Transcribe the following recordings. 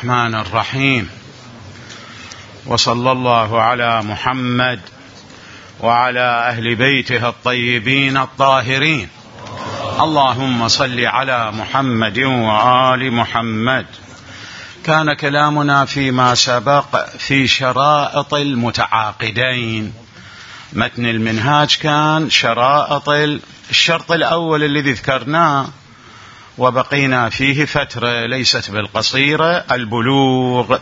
الرحمن الرحيم، وصلى الله على محمد وعلى أهل بيته الطيبين الطاهرين. اللهم صل على محمد وآل محمد. كان كلامنا فيما سبق في شرائط المتعاقدين. متن المنهاج كان شرائط الشرط الأول الذي ذكرناه وبقينا فيه فترة ليست بالقصيرة، البلوغ،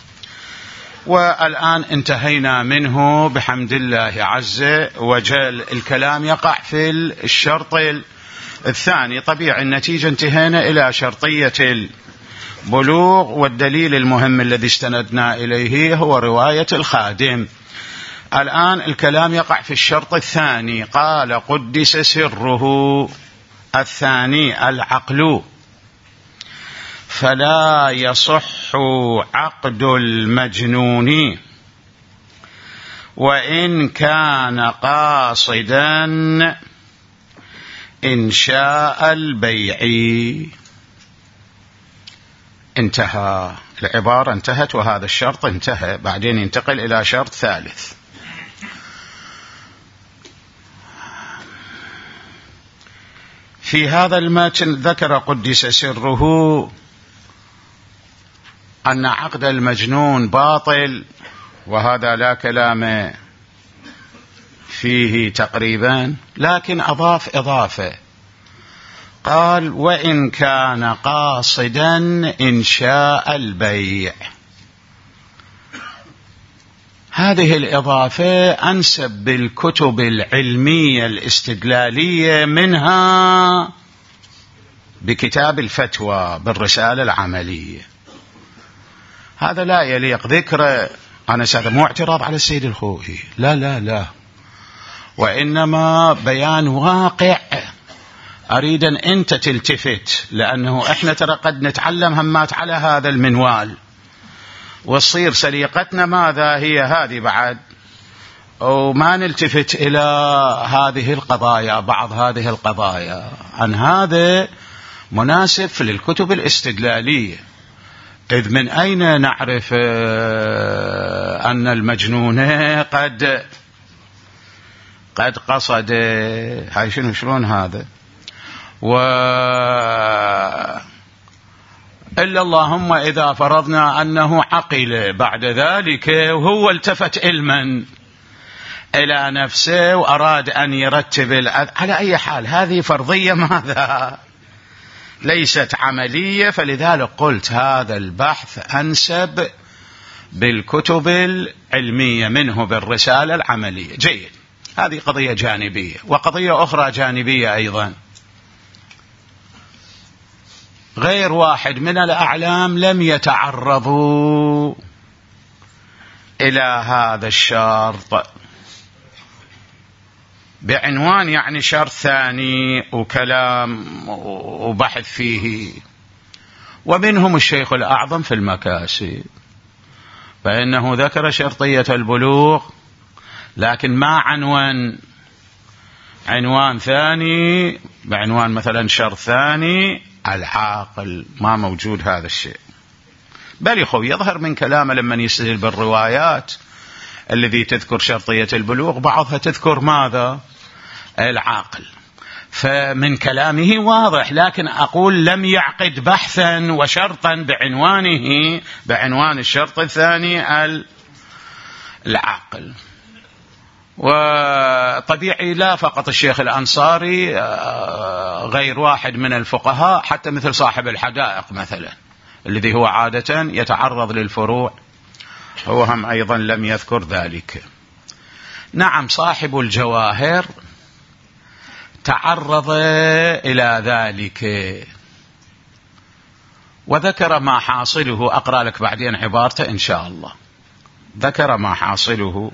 والآن انتهينا منه بحمد الله عز وجل. الكلام يقع في الشرط الثاني. طبيعي النتيجة انتهينا إلى شرطية البلوغ، والدليل المهم الذي استندنا إليه هو رواية الخادم. الآن الكلام يقع في الشرط الثاني. قال: قدس سره. الثاني العقل، فلا يصح عقد المجنون وإن كان قاصدا إنشاء البيع. انتهى العبارة، انتهت، وهذا الشرط انتهى. بعدين ينتقل إلى شرط ثالث. في هذا المتن ذكر قدس سره أن عقد المجنون باطل، وهذا لا كلام فيه تقريبا، لكن أضاف إضافة. قال: وإن كان قاصدا إنشاء البيع. هذه الإضافة أنسب بالكتب العلمية الاستدلالية، منها بكتاب الفتوى بالرسالة العملية. هذا لا يليق ذكره. أنا هذا مو اعتراض على السيد الخوئي، لا لا لا، وإنما بيان واقع أريد أن أنت تلتفت، لأنه إحنا ترى قد نتعلم همات على هذا المنوال وتصير سليقتنا ماذا هي هذه بعد، وما نلتفت إلى هذه القضايا، بعض هذه القضايا. عن هذا مناسب للكتب الاستدلالية. إذ من أين نعرف أن المجنون قد قصد؟ هاي شلون هذا؟ إلا اللهم إذا فرضنا أنه عقل بعد ذلك وهو التفت علما إلى نفسه وأراد أن يرتب على أي حال هذه فرضية ماذا؟ ليست عملية. فلذلك قلت هذا البحث أنسب بالكتب العلمية، منه بالرسالة العملية. جيد، هذه قضية جانبية. وقضية أخرى جانبية أيضا، غير واحد من الأعلام لم يتعرضوا إلى هذا الشرط بعنوان، يعني شرط ثاني وكلام وبحث فيه، ومنهم الشيخ الأعظم في المكاسب، فإنه ذكر شرطية البلوغ لكن ما عنوان ثاني، بعنوان مثلا شرط ثاني العاقل. ما موجود هذا الشيء. بل يظهر من كلامه لما يستدل بالروايات الذي تذكر شرطية البلوغ بعضها تذكر ماذا؟ العاقل. فمن كلامه واضح، لكن أقول لم يعقد بحثا وشرطا بعنوانه، بعنوان الشرط الثاني العاقل. وطبيعي لا فقط الشيخ الأنصاري، غير واحد من الفقهاء، حتى مثل صاحب الحدائق مثلا الذي هو عادة يتعرض للفروع، هو هم أيضا لم يذكر ذلك. نعم، صاحب الجواهر تعرض إلى ذلك وذكر ما حاصله. أقرأ لك بعدين عبارته إن شاء الله. ذكر ما حاصله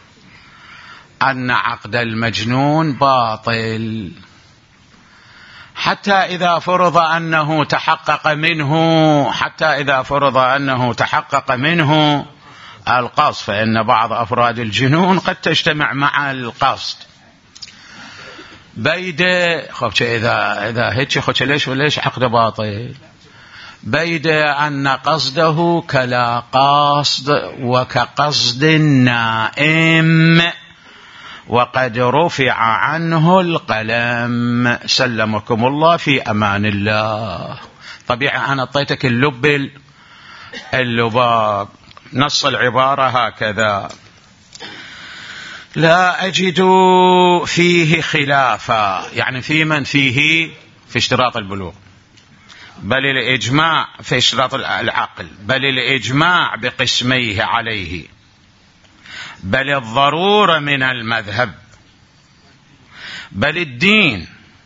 أن عقد المجنون باطل حتى إذا فرض أنه تحقق منه القصد، فإن بعض أفراد الجنون قد تجتمع مع القصد. بيد إذا هيك ليش عقد باطل؟ بيد أن قصده كلا قصد وكقصد النائم وقد رفع عنه القلم سلمكم الله في أمان الله. طبيعي أنا أعطيتك اللباب. نص العبارة هكذا: لا أجد فيه خلافا، يعني في من فيه في اشتراط البلوغ، بل الإجماع في اشتراط العقل، بل الإجماع بقسميه عليه، بل الضرورة من المذهب، بل الدين،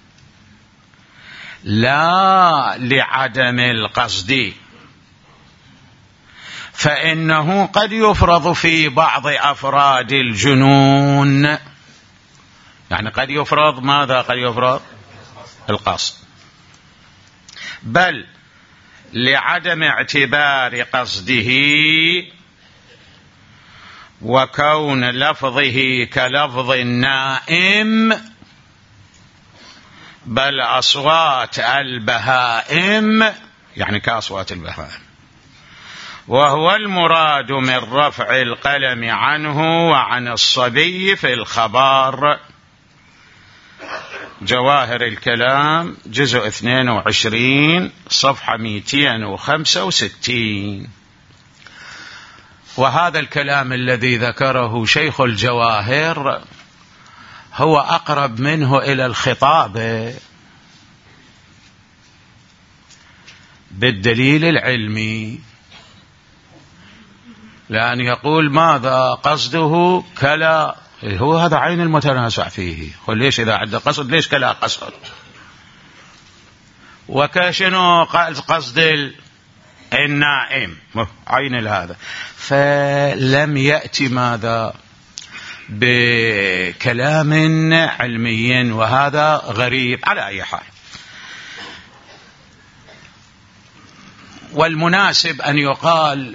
لا لعدم القصد، فإنه قد يفرض في بعض أفراد الجنون. يعني قد يفرض ماذا؟ قد يفرض القصد، بل لعدم اعتبار قصده وكون لفظه كلفظ النائم، بل أصوات البهائم، يعني كأصوات البهائم، وهو المراد من رفع القلم عنه وعن الصبي في الخبر. جواهر الكلام جزء 22 صفحة 265. وهذا الكلام الذي ذكره شيخ الجواهر هو أقرب منه إلى الخطاب بالدليل العلمي، لأن يقول ماذا قصده كلا، هو هذا عين المتنازع فيه. قل ليش إذا عند قصد ليش كلا قصد؟ وكشنو قصد النائم عين هذا. فلم يأتي ماذا بكلام علمي، وهذا غريب على أي حال. والمناسب أن يقال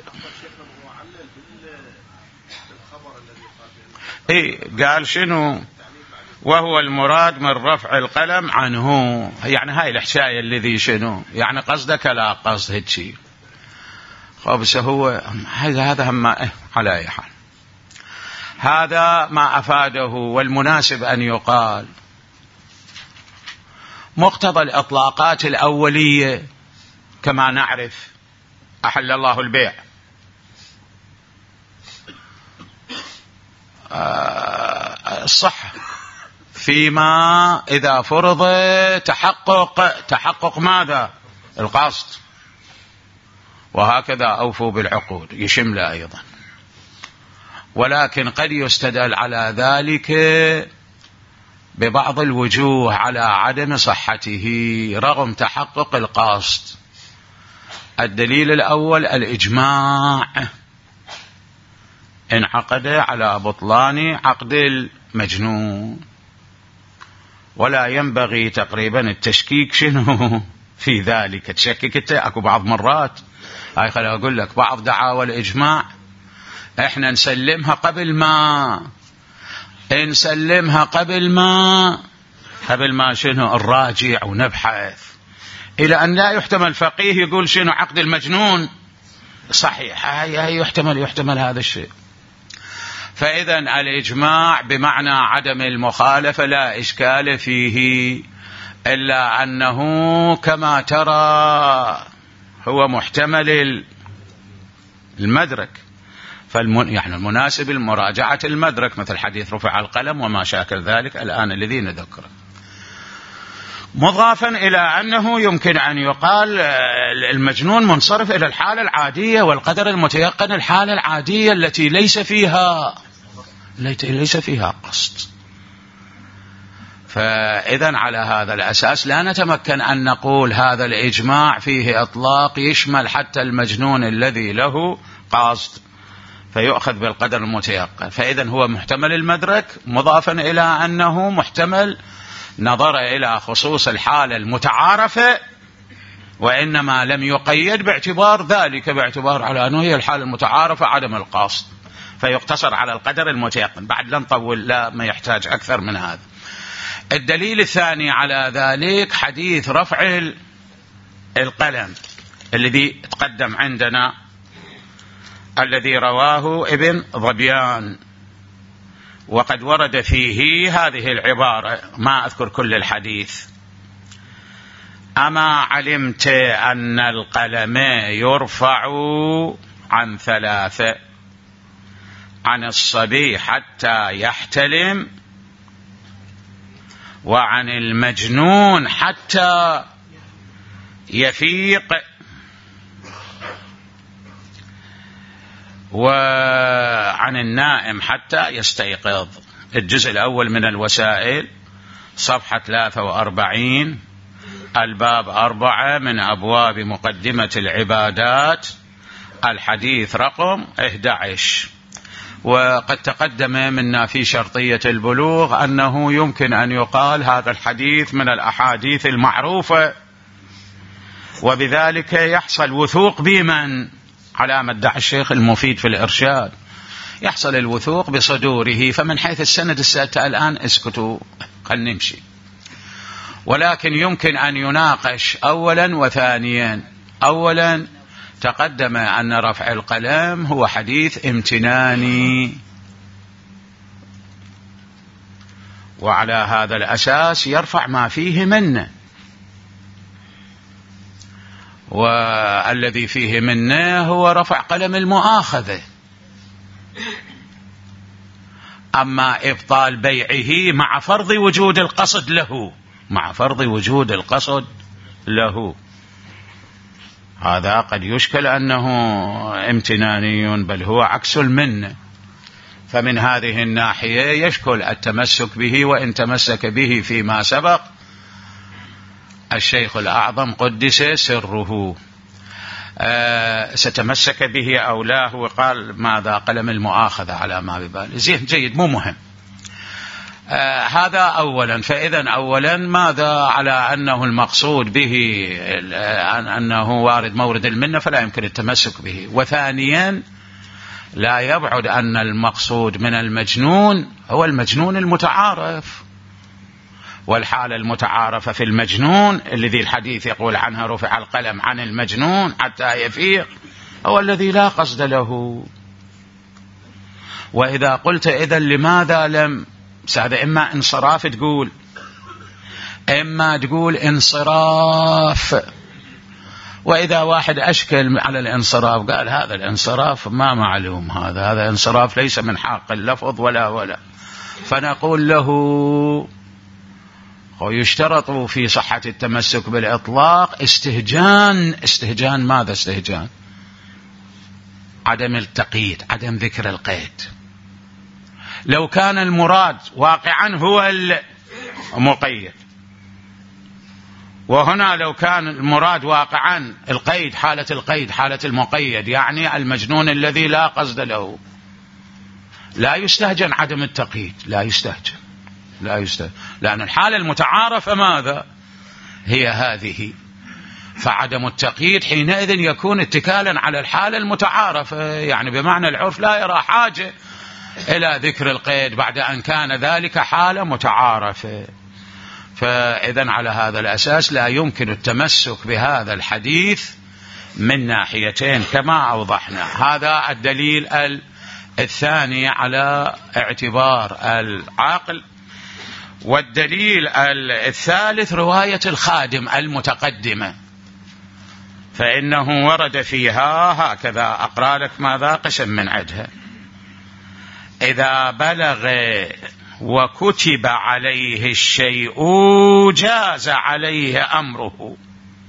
قال شنو؟ وهو المراد من رفع القلم عنه، يعني هاي الحشاية الذي شنو يعني قصدك لا قصد هيك خبس هو هذا هم على أي حال هذا ما أفاده. والمناسب أن يقال مقتضى الإطلاقات الأولية كما نعرف أحل الله البيع، الصحة فيما إذا فرض تحقق ماذا؟ القصد. وهكذا أوفوا بالعقود يشمل أيضا. ولكن قد يستدل على ذلك ببعض الوجوه على عدم صحته رغم تحقق القصد. الدليل الأول الإجماع انعقد على بطلان عقد المجنون، ولا ينبغي تقريبا التشكيك شنو في ذلك. تشكك اكو بعض مرات هاي خليني اقول لك بعض دعاوى الإجماع احنا نسلمها قبل ما شنو الراجع ونبحث، إلى أن لا يحتمل فقيه يقول شنو عقد المجنون صحيح، هاي يحتمل هذا الشيء. فإذا الإجماع بمعنى عدم المخالفة لا إشكال فيه، إلا أنه كما ترى هو محتمل المدرك، يعني المناسب المراجعة المدرك، مثل حديث رفع القلم وما شاكل ذلك الآن الذي نذكره، مضافا إلى أنه يمكن أن يقال المجنون منصرف إلى الحالة العادية، والقدر المتيقن الحالة العادية التي ليس فيها قصد. فإذا على هذا الأساس لا نتمكن أن نقول هذا الإجماع فيه إطلاق يشمل حتى المجنون الذي له قصد، فيؤخذ بالقدر المتيقن. فإذا هو محتمل المدرك، مضافا إلى أنه محتمل نظر إلى خصوص الحالة المتعارفة، وإنما لم يقيد باعتبار ذلك، باعتبار على أنه هي الحالة المتعارفة عدم القصد، فيقتصر على القدر المتيقن. بعد لا نطول، لا ما يحتاج أكثر من هذا. الدليل الثاني على ذلك حديث رفع القلم. الذي تقدم عندنا الذي رواه ابن ظبيان، وقد ورد فيه هذه العبارة، ما أذكر كل الحديث: أما علمت أن القلم يرفع عن 3، عن الصبي حتى يحتلم، وعن المجنون حتى يفيق، وعن النائم حتى يستيقظ. الجزء الأول من الوسائل صفحة 43، الباب 4 من أبواب مقدمة العبادات، الحديث رقم 11. وقد تقدم منا في شرطية البلوغ أنه يمكن أن يقال هذا الحديث من الأحاديث المعروفة، وبذلك يحصل وثوق بمن على ما ادعى الشيخ المفيد في الإرشاد، يحصل الوثوق بصدوره. فمن حيث السند السادة الآن اسكتوا، خلنا نمشي. ولكن يمكن أن يناقش أولا وثانيا. أولا تقدم أن رفع القلم هو حديث امتناني، وعلى هذا الأساس يرفع ما فيه منه، والذي فيه منه هو رفع قلم المؤاخذة. أما إبطال بيعه مع فرض وجود القصد له، مع فرض وجود القصد له، هذا قد يشكل أنه امتناني، بل هو عكس المنة. فمن هذه الناحية يشكل التمسك به، وإن تمسك به فيما سبق الشيخ الأعظم قدس سره، ستمسك به أو لا. هو قال ماذا؟ قلم المؤاخذة على ما ببال. زين، جيد، مو مهم. هذا أولا. فإذا أولا ماذا؟ على أنه المقصود به أنه وارد مورد المنة، فلا يمكن التمسك به. وثانيا لا يبعد أن المقصود من المجنون هو المجنون المتعارف، والحالة المتعارفة في المجنون الذي الحديث يقول عنها رفع القلم عن المجنون حتى يفيق، هو الذي لا قصد له. وإذا قلت إذن لماذا لم، هذا إما انصراف تقول، إما تقول انصراف. وإذا واحد أشكل على الانصراف قال هذا الانصراف ما معلوم، هذا انصراف ليس من حق اللفظ ولا، فنقول له ويشترط في صحة التمسك بالإطلاق استهجان ماذا؟ استهجان عدم التقييد، عدم ذكر القيد. لو كان المراد واقعا هو المقيد، وهنا لو كان المراد واقعا القيد، حالة القيد حالة المقيد، يعني المجنون الذي لا قصد له، لا يستهجن عدم التقييد، لا يستهجن، لأن الحالة المتعارفة ماذا؟ هي هذه. فعدم التقييد حينئذ يكون اتكالا على الحالة المتعارفة، يعني بمعنى العرف لا يرى حاجة إلى ذكر القيد بعد أن كان ذلك حالة متعارفة. فإذن على هذا الأساس لا يمكن التمسك بهذا الحديث من ناحيتين كما أوضحنا. هذا الدليل الثاني على اعتبار العقل. والدليل الثالث رواية الخادم المتقدمة، فإنه ورد فيها هكذا، أقرأ لك ماذا؟ قسم من عدها: إذا بلغ وكتب عليه الشيء جاز عليه أمره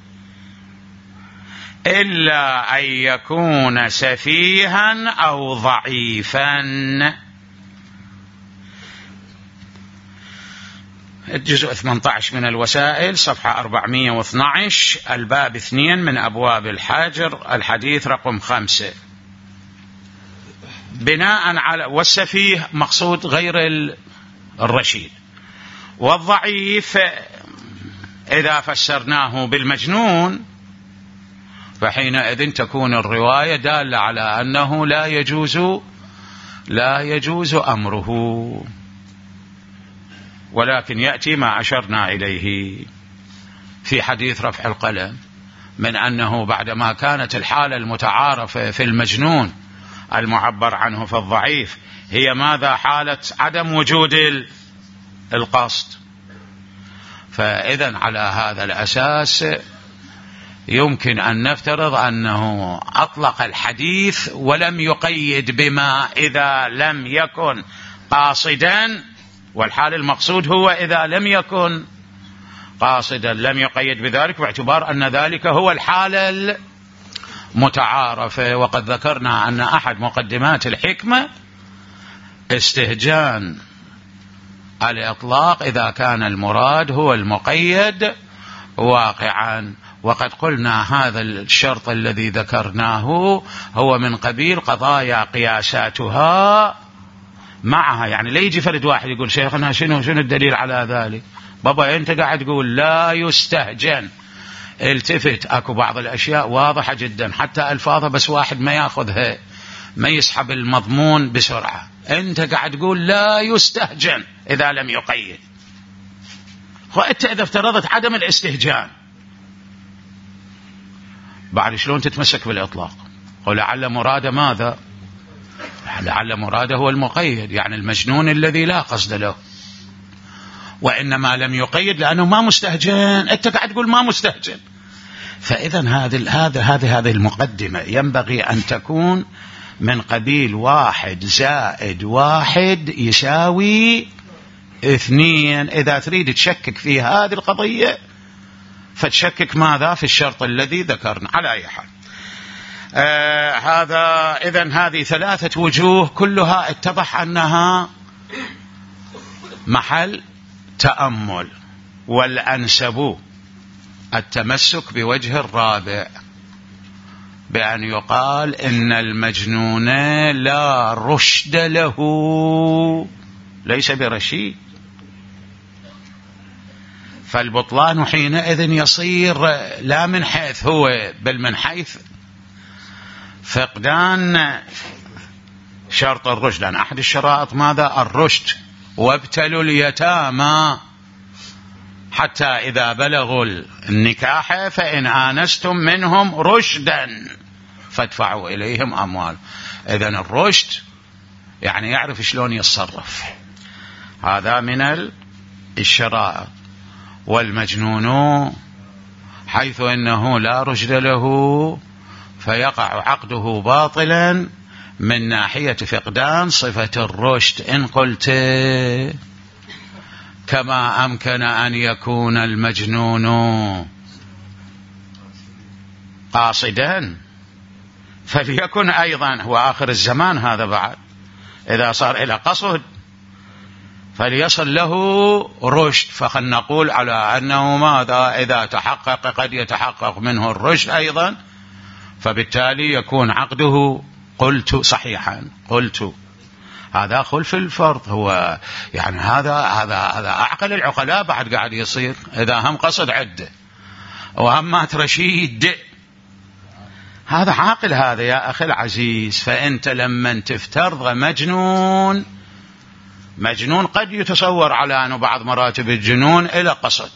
إلا أن يكون سفيها أو ضعيفا. الجزء 18 من الوسائل صفحة 412، الباب 2 من أبواب الحاجر، الحديث رقم 5. بناء على، والسفيه مقصود غير الرشيد، والضعيف إذا فسرناه بالمجنون فحينئذ تكون الرواية دالة على أنه لا يجوز أمره. ولكن يأتي ما أشرنا إليه في حديث رفع القلم، من أنه بعدما كانت الحالة المتعارفة في المجنون المعبر عنه في الضعيف هي ماذا؟ حالة عدم وجود القصد. فإذا على هذا الأساس يمكن أن نفترض أنه أطلق الحديث ولم يقيد بما إذا لم يكن قاصدا، والحال المقصود هو إذا لم يكن قاصدا، لم يقيد بذلك باعتبار أن ذلك هو الحالة المتعارفة. وقد ذكرنا أن أحد مقدمات الحكمة استهجان الإطلاق إذا كان المراد هو المقيد واقعا. وقد قلنا هذا الشرط الذي ذكرناه هو من قبيل قضايا قياساتها معها، يعني لا يجي فرد واحد يقول شيخنا شنو الدليل على ذلك؟ بابا أنت قاعد تقول لا يستهجن، التفت، أكو بعض الأشياء واضحة جدا حتى ألفاظها بس واحد ما يأخذها، ما يسحب المضمون بسرعة. أنت قاعد تقول لا يستهجن إذا لم يقيد، وأنت إذا افترضت عدم الاستهجان بعد شلون تتمسك بالإطلاق؟ ولعل مراد ماذا؟ لعل مراده هو المقيد، يعني المجنون الذي لا قصد له، وإنما لم يقيد لأنه ما مستهجن، أنت قاعد تقول ما مستهجن. فإذا هذه المقدمة ينبغي أن تكون من قبيل 1 زائد 1 يساوي 2. إذا تريد تشكك في هذه القضية فتشكك ماذا؟ في الشرط الذي ذكرنا. على أي حال إذن هذه 3 وجوه كلها اتضح أنها محل تأمل، والأنسب التمسك بوجه الرابع بأن يقال إن المجنون لا رشد له، ليس برشيد. فالبطلان حينئذ يصير لا من حيث هو بل من حيث فقدان شرط الرشد، لأن أحد الشرائط ماذا؟ الرشد. وابتلوا اليتامى حتى إذا بلغوا النكاح فإن آنستم منهم رشدا فادفعوا إليهم أموال. إذن الرشد يعني يعرف شلون يتصرف، هذا من الشرائط. والمجنون حيث إنه لا رشد له فيقع عقده باطلا من ناحية فقدان صفة الرشد. إن قلت كما أمكن أن يكون المجنون قاصدا فليكن أيضا هو آخر الزمان هذا بعد إذا صار إلى قصد فليصل له رشد. فخلنا نقول على أنه ماذا؟ إذا تحقق قد يتحقق منه الرشد أيضا، فبالتالي يكون عقده قلت صحيحا. قلت هذا خلف الفرض، هو يعني هذا أعقل العقلاء بعد قاعد يصير. إذا هم قصد عدة وهم مات رشيد، هذا عاقل هذا يا أخي العزيز. فأنت لما تفترض مجنون قد يتصور على أنه بعض مراتب الجنون إلى قصد،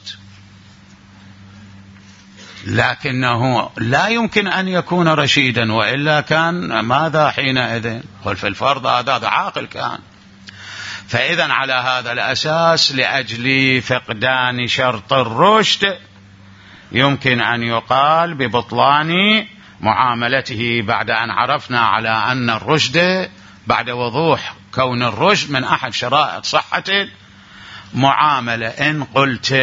لكنه لا يمكن أن يكون رشيدا، وإلا كان ماذا حينئذ؟ قل في الفرض هذا عاقل كان. فإذا على هذا الأساس لأجل فقدان شرط الرشد يمكن أن يقال ببطلان معاملته، بعد أن عرفنا على أن الرشد بعد وضوح كون الرشد من أحد شرائط صحة معاملة. إن قلت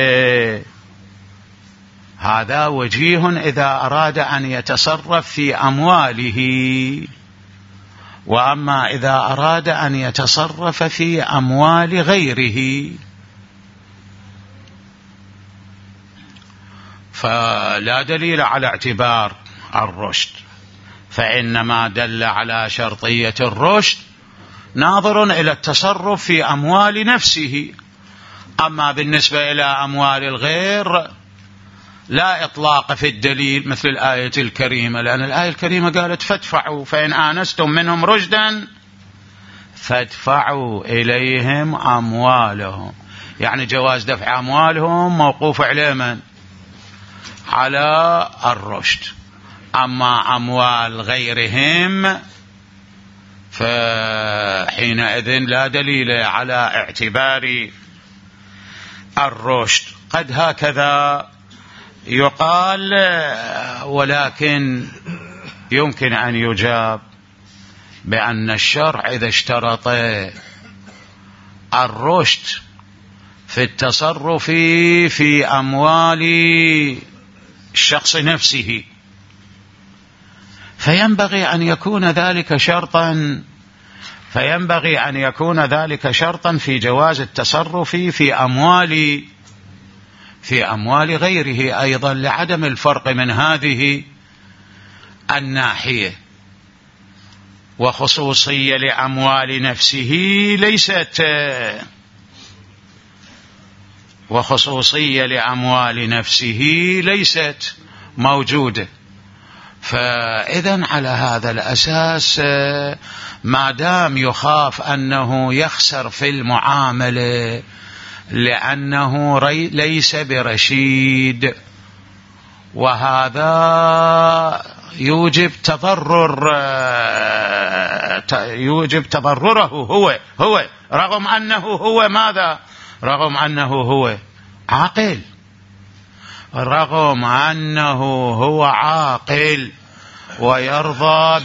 هذا وجيه إذا أراد أن يتصرف في أمواله، وأما إذا أراد أن يتصرف في أموال غيره فلا دليل على اعتبار الرشد، فإنما دل على شرطية الرشد ناظر إلى التصرف في أموال نفسه. أما بالنسبة إلى أموال الغير لا إطلاق في الدليل مثل الآية الكريمة، لأن الآية الكريمة قالت فادفعوا فإن آنستم منهم رشدا فادفعوا إليهم أموالهم، يعني جواز دفع أموالهم موقوف على من؟ على الرشد. أما أموال غيرهم فحينئذ لا دليل على اعتبار الرشد. قد هكذا يقال، ولكن يمكن أن يجاب بأن الشرع إذا اشترط الرشد في التصرف في أموال الشخص نفسه فينبغي أن يكون ذلك شرطا في جواز التصرف في أموال غيره أيضا، لعدم الفرق من هذه الناحية. وخصوصية لأموال نفسه ليست موجودة. فإذا على هذا الأساس ما دام يخاف أنه يخسر في المعاملة لأنه ليس برشيد، وهذا يوجب تضرره هو رغم أنه هو ماذا؟ رغم أنه هو عاقل، ويرضى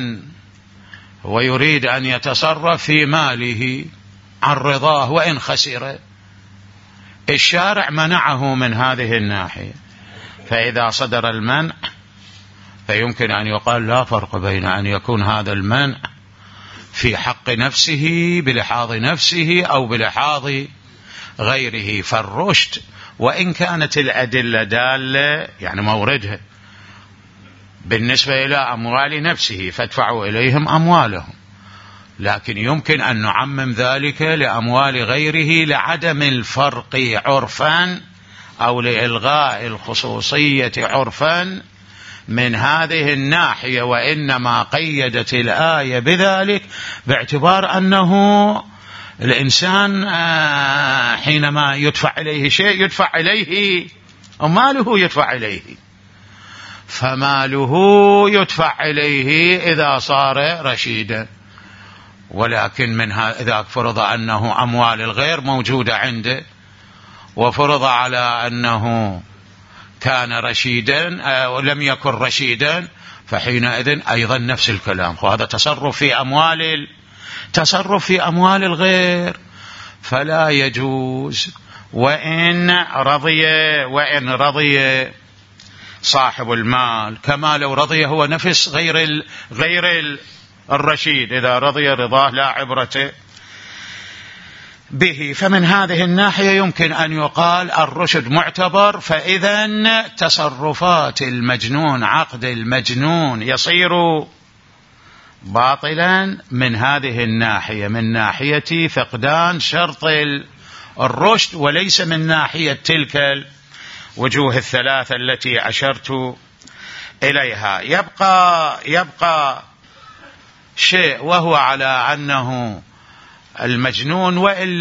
ويريد أن يتصرف في ماله عن رضاه وإن خسر. الشارع منعه من هذه الناحية، فإذا صدر المنع فيمكن أن يقال لا فرق بين أن يكون هذا المنع في حق نفسه بلحاظ نفسه أو بلحاظ غيره. فالرشد وإن كانت الأدلة دالة يعني موردها بالنسبة إلى أموال نفسه فادفعوا إليهم أموالهم، لكن يمكن أن نعمم ذلك لأموال غيره لعدم الفرق عرفا أو لإلغاء الخصوصية عرفا من هذه الناحية. وإنما قيدت الآية بذلك باعتبار أنه الإنسان حينما يدفع إليه شيء يدفع إليه وماله يدفع إليه، فماله يدفع إليه إذا صار رشيدا. ولكن منها إذا فرض أنه أموال الغير موجودة عنده وفرض على أنه كان رشيدا ولم يكن رشيدا فحينئذ أيضا نفس الكلام، وهذا تصرف في أموال الغير فلا يجوز. وإن رضي صاحب المال كما لو رضي هو نفس غير الرشيد، إذا رضي رضاه لا عبرة به. فمن هذه الناحية يمكن أن يقال الرشد معتبر، فإذا تصرفات المجنون عقد المجنون يصير باطلا من هذه الناحية، من ناحية فقدان شرط الرشد، وليس من ناحية تلك الوجوه الثلاثة التي أشرت إليها. يبقى شيء، وهو على أنه المجنون وإن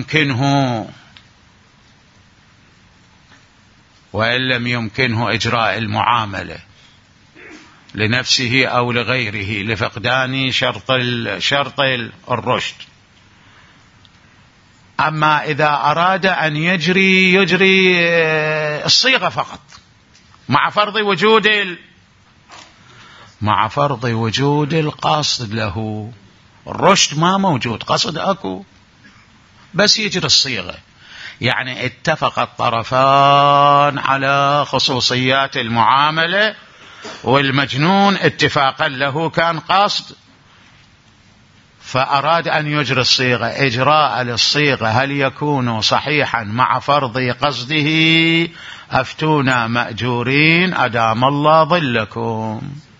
لم يمكنه إجراء المعاملة لنفسه أو لغيره لفقدان شرط الرشد. أما إذا أراد أن يجري الصيغة فقط مع فرض وجود القصد له، الرشد ما موجود، قصد أكو، بس يجري الصيغة. يعني اتفق الطرفان على خصوصيات المعاملة، والمجنون اتفاقا له كان قصد فأراد أن يجري الصيغة. إجراء للصيغة هل يكون صحيحا مع فرض قصده؟ أفتونا مأجورين أدام الله ظلكم.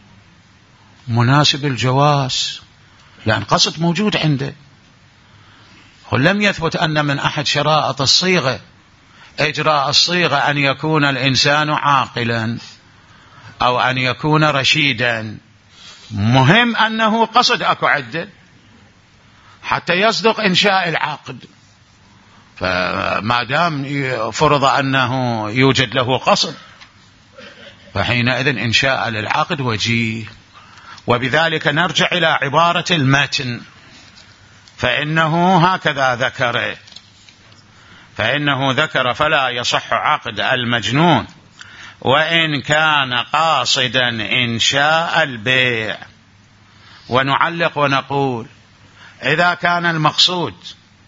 مناسب الجواز لأن قصد موجود عنده، ولم يثبت أن من أحد شرائط الصيغة إجراء الصيغة أن يكون الإنسان عاقلا أو أن يكون رشيدا، مهم أنه قصد أكو عدة حتى يصدق إنشاء العقد. فما دام فرض أنه يوجد له قصد فحينئذ إنشاء للعقد وجيه. وبذلك نرجع إلى عبارة المتن، فإنه هكذا ذكر، فإنه ذكر فلا يصح عقد المجنون وإن كان قاصدا إنشاء البيع. ونعلق ونقول إذا كان المقصود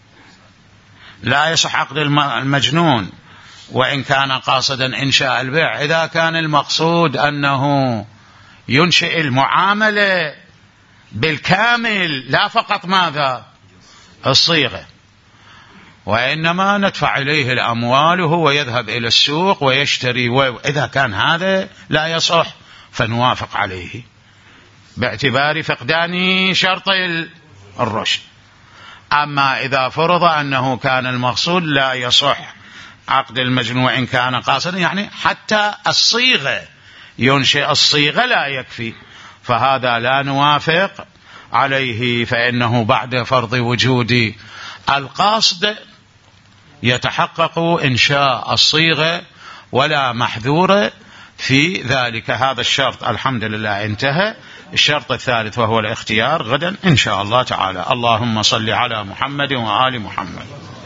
لا يصح عقد المجنون وإن كان قاصدا إنشاء البيع، إذا كان المقصود أنه ينشئ المعاملة بالكامل لا فقط ماذا الصيغة، وإنما ندفع إليه الأموال وهو يذهب إلى السوق ويشتري، وإذا كان هذا لا يصح فنوافق عليه باعتبار فقدان شرط الرشد. أما إذا فرض أنه كان المقصود لا يصح عقد المجنون وإن كان قاصدا، يعني حتى الصيغة ينشئ الصيغة لا يكفي، فهذا لا نوافق عليه، فإنه بعد فرض وجود القصد يتحقق إنشاء الصيغة ولا محذور في ذلك. هذا الشرط الحمد لله انتهى. الشرط الثالث وهو الاختيار غدا إن شاء الله تعالى. اللهم صل على محمد وآل محمد.